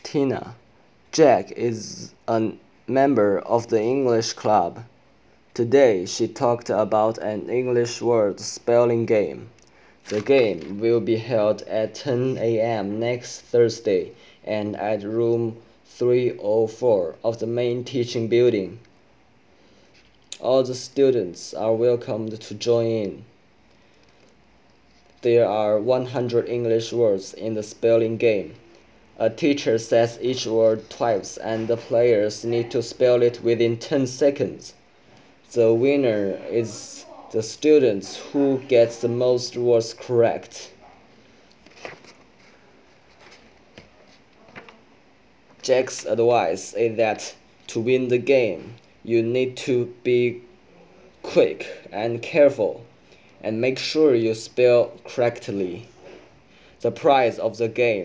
Tina. Jack is a member of the English club. Today she talked about an English word spelling game. The game will be held at 10 a.m. next Thursday and at room 304 of the main teaching building. All the students are welcomed to join in. There are 100 English words in the spelling game. A teacher says each word twice and the players need to spell it within 10 seconds. The winner is the student who gets the most words correct. Jack's advice is that to win the game, you need to be quick and careful and make sure you spell correctly. The prize of the game